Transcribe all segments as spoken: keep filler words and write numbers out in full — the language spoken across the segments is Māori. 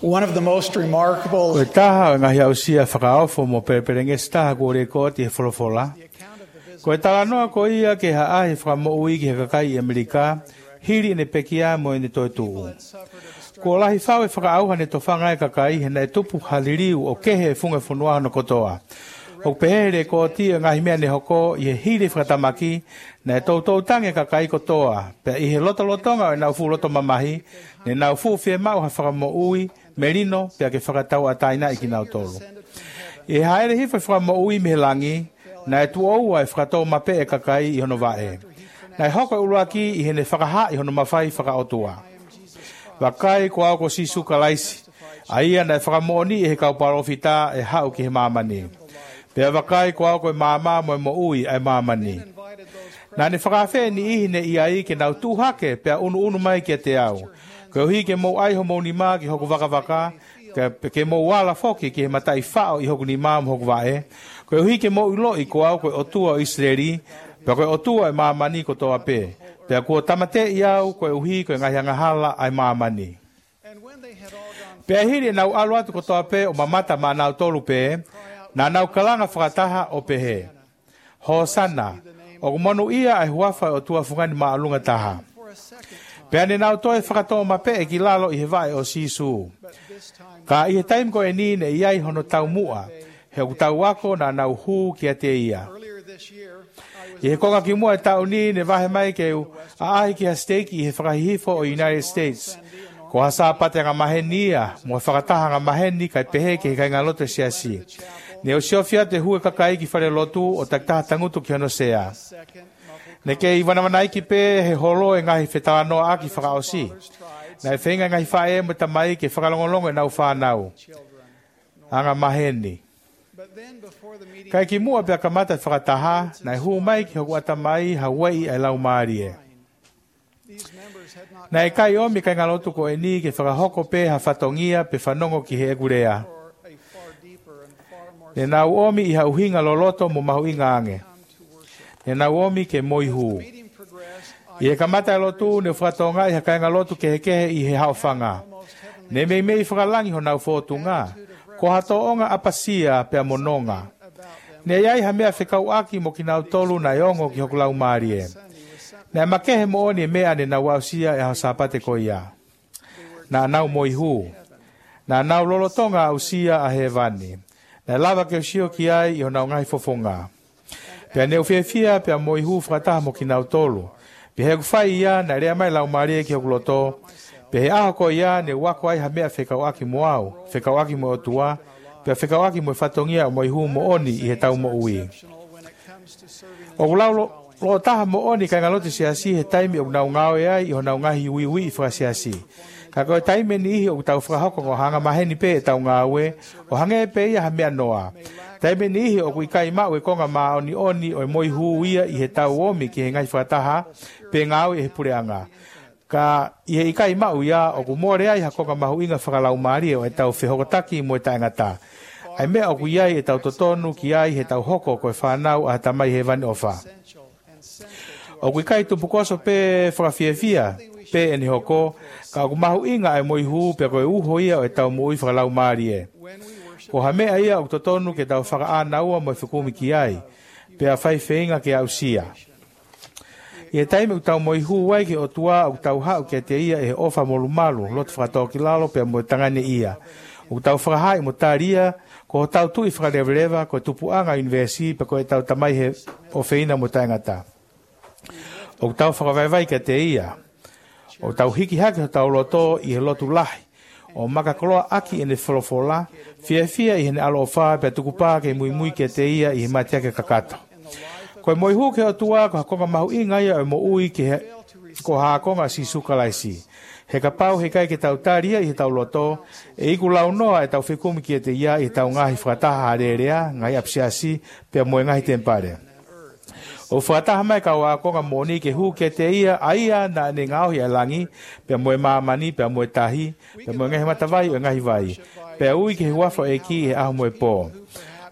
One of the most remarkable Ko taha ngahi au sia whakaofo mo pereperenge staha ko re ko te wholofola. Ko e tala noa ko ia ke haahi whakamo ui ki he kakai i Amerika, hiri ne pekia mo ene toi tuu. Ko lahi whau e whakaauha ne to whanga e kakai he nei tupu haliriu o kehe funga funua no kotoa. O pehere ko tia ngahi mea ne hoko i he hiri whakatamaki na e tau tau tange kakai kotoa. Pea i he loto lotonga o e nau fu loto mamahi, ne nau fu fie mau ha whakamo ui, merino pea ke whakatau a taina i ki nau tolu. I he haere hifa whakamo ui mihelangi, na e tu oua e whakatau mape e kakai i hono vae. Na e hoko uluaki i he ne whakaha i hono mawhai whakaotua. Wakai ko au ko sisu kalaisi, a ia na e whakamooni i he kauparofita e hau ki he mamani. Pea wakai ko au ko e mama mo e mo ui ai mamani. Na ne whakawhe ni ihi ne ia i ke nau tūhake pea unu unu mai ki te au. Ko hi ke mo ai homo ni ma ki hoku waka waka, ke, ke mo wala foki ki he matai whao i hoku ni ma mo hoku wae. Ko hi ke mo ilo i ko au ko otua o Israeli, pea ko otua e mamani ko toa pe. Pea ko tamate i au ko uhi ko ngahi angahala ai mamani. Pea hiri nau alu atu ko toa pe o mamata ma nau tolu pe, na nau kalanga whakataha o pehe. Hosana, o kumonu ia ai huafa o tua fungani ma alunga taha. Pea ne nau toe whakatoa ma pe e ki lalo i he vae o sisu. Ka i he taim ko e ni ne iai hono tau mua, he o tau wako na nau hu ki a te ia. I he konga ki mua e tau ni ne vahe mai ke u a ahi ki ha steiki i he whakahihifo o United States. Ko hasa pate nga mahenia, mo whakataha nga maheni kai pehe ke he kai ngā lote siasi. Ne o siofia te hue kakai ki whare lotu o taktaha tangutu ki hono sea. Ne ke i wanamanai ki pe he holo e ngahi whetawano a ki whakaosi. Na e whenga ngahi whae mo tamai ke whakalongolongo e nau whanau. Anga maheni. Kai ki mua pia kamata whakataha, na e huu mai ki hoku atamai Hawaii ai lau maarie. Na e kai omi kai ngalotu ko e ni ke whakahoko pe ha whatongia pe whanongo ki he egurea. Ne nau omi i hauhinga loloto mo mahu inga ange. Ne nau omi ke moihu. I e kamata e lotu ne whatonga i hakai ngalotu ke hekehe i he haofanga. Ne mei mei whakalangi ho nau whotunga. Ko hato onga apasia pe mononga. Ne iai ha mea whikau aki mo ki nau tolu na iongo ki hoku lau maarie. Ne makehe mo oni e mea ne nau ausia e hao sapate ko ia. Na nau moihu. Na nau lolotonga ausia a he vani. Na lava ke usio ki ai i ho nau ngai fofonga. Pea neu whiawhia pea moihu whakataha mo ki nau tolu. Pea he kufai ia na rea mai lau maarie ki hoku loto. Pea he aho ko ia ne wako ai ha mea whikau aki mo au. Whikau aki mo otua. Pea whikau aki mo whatongia o moihu mo oni i he tau mo ui. O kulau lo, lo taha mo oni kai ngalote siasi he taimi o nau ngao e ai i ho nau ngahi ui ui i whakasiasi. Ka koe taime ni ihi o tau whakahoko o hanga maheni pe e tau ngao e, o hange pe ia ha mea noa. Taime ni ihi o kui kai mau e konga maa oni oni o e moihu ia i he tau omi ki he ngai whakataha pe ngao e he pureanga. Ka i he ikai mau ia o ku more ai ha konga mahu inga whakalau maari o e tau whihokotaki mo e taingata. Ai mea o ku iai e tau totonu ki ai he tau hoko koe whanau a tamai he vani ofa. O kui kai tupukoso pe whakawhiawhia pe e ni hoko, ka o ku mahu inga ai moihu pe koe uho ia o e tau mui whakalau maari e. Ko ha mea ia o totonu ke tau whakaanaua mo e whakumi ki ai, pe a whai whenga ke au sia. I e taime utau moihu wai ki o tua o tau hau ke te ia e he ofa molu malu, loto whakatoa ki lalo pe mo e tangane ia. O tau whakahai mo taria, ko o tau tui whakarewrewa, ko tupuanga universi, pe ko e tau tamai he o wheina mo taingata. O tau whakawaiwai ke te ia. O tau hiki haki o tau loto i he lotu lahi. O makakoloa aki ene wholofola, fia fia i hene alo o wha, pe tukupā ke mui mui ke te ia i he matiake kakato. Ko e moihu ke o tua, ko hakonga mahu inga ia o mo ui ke he, ko hakonga si sukalaisi. He ka pau he kai ke tau taria i he tau loto, e iku lau noa e tau whekumi ki e te ia i tau ngahi whakataha harerea, ngai apsiasi, pe moe ngahi tempare. O whakataha mai ka wakonga moni ke hu ke te ia, aia na ne ngauhi a langi, pe moe maamani, pe moe tahi, pe moe ngahi matawai o ngahi vai, pe ui ke he wafo e ki he aho moe pō.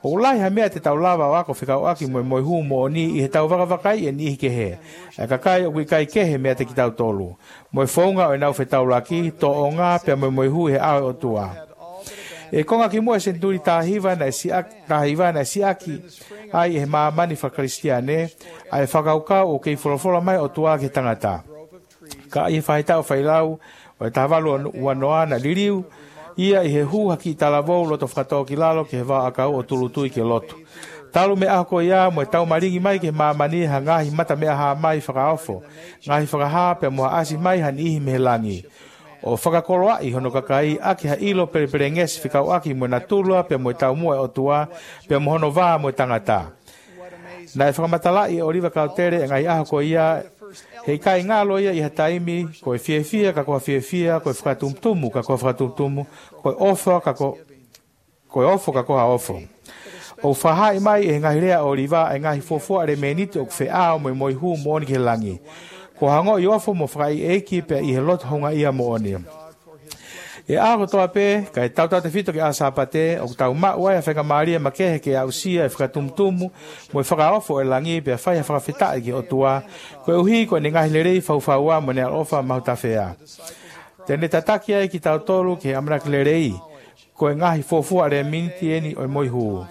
O lai ha mea te tau lava o ako whikau aki mo moi hu mo ni i he tau wakawakai e ni i ke he. E kakai o kui kai kehe mea te ki tau tolu. Moi whaunga o e nau whetau laki, to o ngā pia moi moi hu he ao o tua. E konga ki mua senturi tāhiva na si aki, tāhiva na si aki, ai e maamani whakaristiane, ai whakaukau o kei wholofola mai o tua ke tangata. Ka i whaitau whailau, o e tāwalu wanoa na liriu, ia i he hu haki talavou loto whakatoa ki lalo ke he wā akau o tulutui ke loto. Talu me ako ia mo e tau maringi mai ke maamani ha ngahi mata mea ha mai whakaofo, ngahi whakaha pe moha asi mai han ihi mehelangi. O whakakoloa i hono kakai aki ha ilo pere pere ngesi whikau aki mo na tulua pe mo e tau mua e o tua pe mo hono vā mo e tangata. Na e whakamatala i o riva kautere e ngai aho ko ia hei kai ngā loia i ha taimi ko e fie fia ka koha fie fia ko e whakatumtumu ka koha whakatumtumu ko e ofo ka ko ko e ofo ka koha ofo. O whahai mai e ngahi rea o riva e ngahi fofua re meniti o kwhi ao mo i moi hu mo oni ke langi. Ko hango i ofo mo whakai eiki pe i he lot honga ia mo oni. E aho toa pe, ka e tautau te whito ke asapate, o tau maua e whaka maaria makehe ke au sia e whakatumtumu, mo e whakaofo e langi pe a whai a whakawhitai ki o tua, ko e uhi ko e ngahi lerei whauwhaua mo ne alofa mahutawhea. Tene tataki ai ki tau tolu ke amrak lerei, ko e ngahi fofua re miniti eni o e moi huu.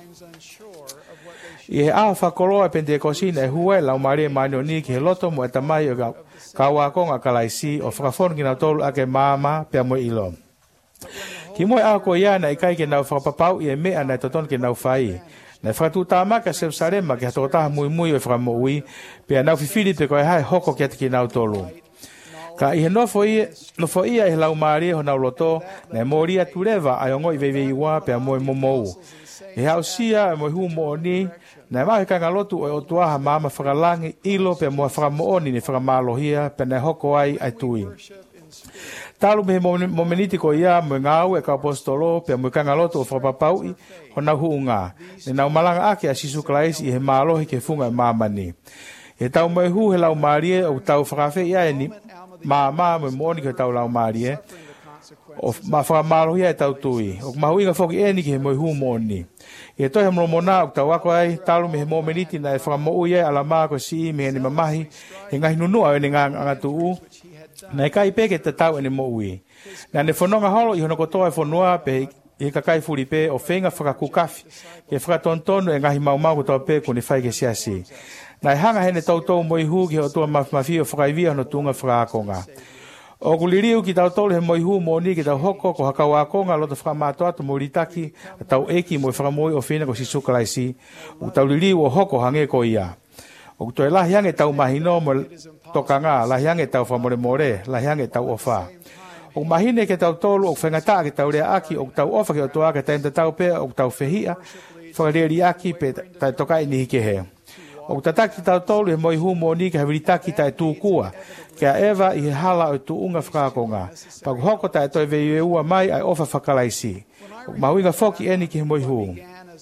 I he aho whakoloa e Pentekosina e hua e lau maria mano ni ki he loto mo e tamai o kawakonga kalaisi o whakafonu ki nau tolu ake maama pe a moi ilo. Ki moe aho ko ia na i kai ke nau whakapapau i e mea na i toton ke nau whai. Na i whakatutama ka Jerusalema ke hatokotaha mui mui o e whakamoui pe a nau whiwhiri pe koe hai hoko ki ati ki nau tolu. Ka i he nofo ia, nofo ia i he lau maria ho nau loto na e moria turewa ai ongo i veivei ua pe a moe momou. E hau sia e moe hu mo ni na e mahi kanga lotu o e o tuaha maama whakalangi ilo pe a moe whakamooni ni whakamalohia pe na e hoko ai ai tui. Talu me momeniti ko ia mo ngau e ka apostolo pe mo kanga loto o whapapaui ho nau huunga. Ne nau malanga ake a sisu klaisi i he maalohi ke funga e mamani. E tau mo hu he lau marie o tau whakawhi ia e ni maama mo moni ke tau lau marie o ma whakamaalohi e tau tui. O mahu inga whoki e ni ke he mo hu moni. E toi he mromona o tau wako ai talu me he momeniti na e whakamou ia alama ko si me he ni mamahi he ngahi nunua e ni ngā ngatu u. Na e kai peke te tau ene mo ui. Na ne whanonga holo i hono kotoa e whanua pe i kakai furi pe o whenga whakakukafi. Ke whakatontonu e ngahi mau mau kotoa pe ko ne whai ke siasi. Na e hanga hene tautou moi hu ki ho tua mafi o whakaivia hono tunga whakakonga. O kuliriu ki tau tolu he moi hu mo ni ki tau hoko ko hakau akonga loto whakamato atu mo ritaki tau eki mo whakamoi o whina ko si sukalaisi. O tau liriu o hoko hange ko ia. O to e lahi ange tau mahino mo toka ngā, lahi ange tau whamore more, lahi ange tau ofa. O mahine ke tau tolu, o whengata ke tau rea aki, o tau ofa ke o toa ke tainta tau pea, o tau whehia, whakareri aki pe tai toka i nihi ke he. O tataki tau tolu he moi hu mo ni ke hawiritaki tai tūkua, ke a ewa i he hala o tu unga whakakonga. Paku hoko tai toi vei e ua mai ai ofa whakalaisi. O mahuinga foki eni ke he moi hu.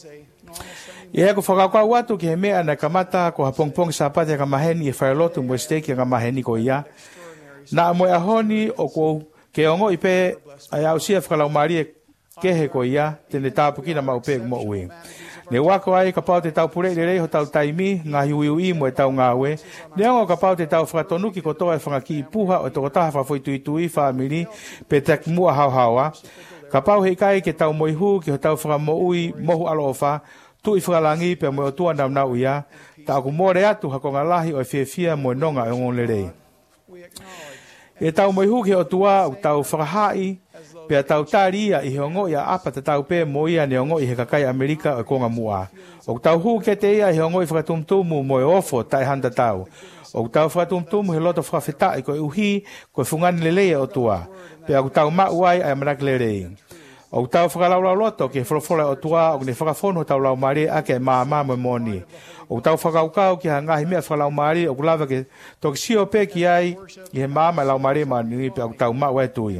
I eko whakakau atu ki he mea na kamata ko ha pongpong sapate ka maheni e whailotu mo steki ka maheni ko ia. Na mo e ahoni o ko ke ongo i pe ai au sia whakalau marie kehe ko ia tene tāpuki na mau pēk mo ui. Ne wako ai ka pau te tau pure le rei ho tau taimi ngā hiui ui mo e tau ngāwe. Ne ongo ka pau te tau whakatonuki ko toa e whangaki i puha o toko taha whawhoitui tui whamiri pe tek mua hau hawa. Ka pau hei kai ke tau moihu ki ho tau whakamo ui mohu alofa tu i whakalangi pe mo tua nau nau ia, ta aku more atu hako ngalahi o e whiawhia mo nonga e ngon lerei. E tau mo ihuki o tua o tau whakahai, pe a tau tāria i hongo ia apa te tau pe mo ia ne ongo i he kakai Amerika o konga mua. O tau hu ke te ia i hongo i whakatumtumu mo e ofo tai handa tau. O tau whakatumtumu he loto whakawhetai ko e uhi ko e fungani lelei o tua, pe a tau mauai ai amanak lerei. O tau whakalaulau loto ke wholofola o tua o ne whakafono tau lau maari ake maa maa mo moni. O tau whakaukau ki ha ngahi mea whakalau maari o kulawa ke toki sio pe ki ai i he maa maa lau maari maa ni pe o tau maa wai tui.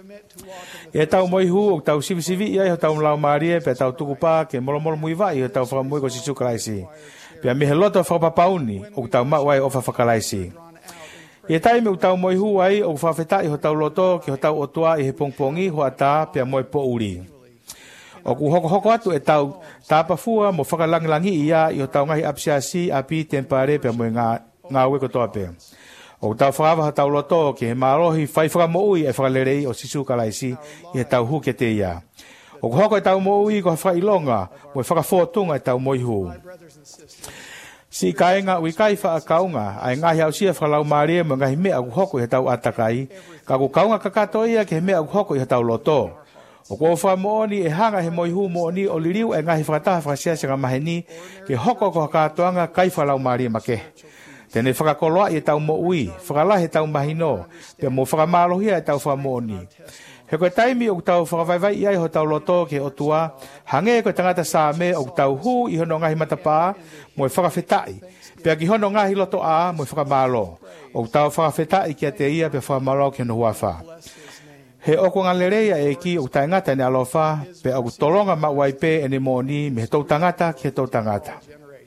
E tau moihu o tau sivi sivi i ai o tau lau maari pe tau tukupa ke molomolo muiwai o tau whakamui ko si sukalaisi. Pe a mihe loto whakapapauni o tau maa wai o whakalaisi. E tai me utau moi hu ai o whawhetai ho tau loto ki ho tau otua i he pongpongi ho ata pe a moi po uri. O ku hoko hoko atu e tau tāpafua mo whakalangilangi ia i o tau ngahi apsiasi api tempare pe mo ngā ngā ue kotoa pe. O tau whakawa tau loto ke he marohi whai whakamoui e whakalerei o sisu kalaisi i he tau hu ke te ia. O ku hoko e tau moui ko he whakailonga mo e whakafōtunga e tau moihu. Si kaenga ui kai wha kaunga ai ngahi au sia whakalau maria mo ngahi mea ku hoko i he tau atakai ka ku kaunga kakato ia ke he mea ku hoko i he tau loto. O ko wha mooni e hanga he moihu mooni o liriu e ngahi whakataha whakasiasa ngā maheni ke hoko ko hakatoanga kai whalau maria make. Tene whakakoloa i e tau moui, whakala he tau mahino, pe mo whakamalohia e tau whamooni. He koe taimi o tau whakawaiwai i ai ho tau loto ke o tua, hange koe tangata sāme o tau hu i hono ngahi matapā, mo e whakawhetai, pe ki hono ngahi loto a mo e whakamalo, o tau whakawhetai ki a te ia pe whakamalo ke no huawha. He oko ngā lereia e ki o tai ngata ne alofa, pe o tolonga mauai pe e ne moni me he tau tangata ki he tau tangata.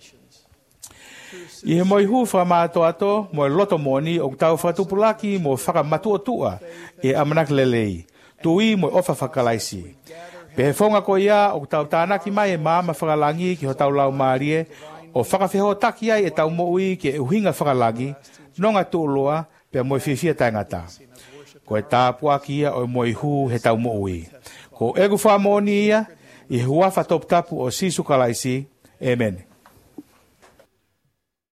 I he moi hu whakamato ato, mo e loto moni o tau whakatupulaki mo whakamatu o tua e amanak lelei, tui mo e ofa whakalaisi. Pe he whonga ko ia o tau tānaki mai e māma whakalangi ki ho tau lau maarie, o whakawheho taki ai e tau moui ki e uhinga whakalangi, nonga tūloa pe mo e whiwhia taingata. Ko e tāpua ki ia o moi hu he tau moui. Ko egu whamoni ia, i he huafa top tapu o sisu kalaisi, amen.